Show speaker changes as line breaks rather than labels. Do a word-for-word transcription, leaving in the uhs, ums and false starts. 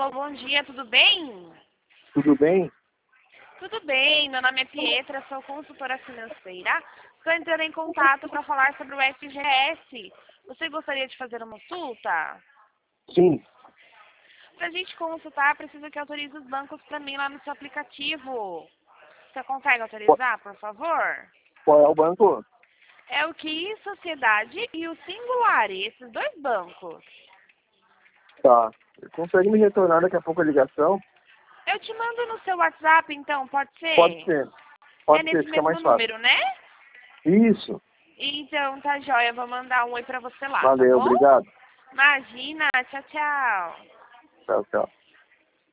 Alô, bom dia, tudo bem?
Tudo bem?
Tudo bem, meu nome é Pietra, sou consultora financeira. Estou entrando em contato para falar sobre o F G S. Você gostaria de fazer uma consulta?
Sim.
Para a gente consultar, preciso que autorize os bancos para mim lá no seu aplicativo. Você consegue autorizar, por favor?
Qual é o banco?
É o Q I Sociedade e o Singular, esses dois bancos.
Tá. Consegue me retornar daqui a pouco a ligação?
Eu te mando no seu WhatsApp, então, pode ser?
Pode ser.
É
Pode ser,
nesse
fica
mesmo
mais fácil.
número, né?
Isso.
Então, tá jóia. Vou mandar um oi pra você lá, tá
Valeu,
bom?
obrigado.
Imagina. Tchau, tchau.
Tchau, tchau.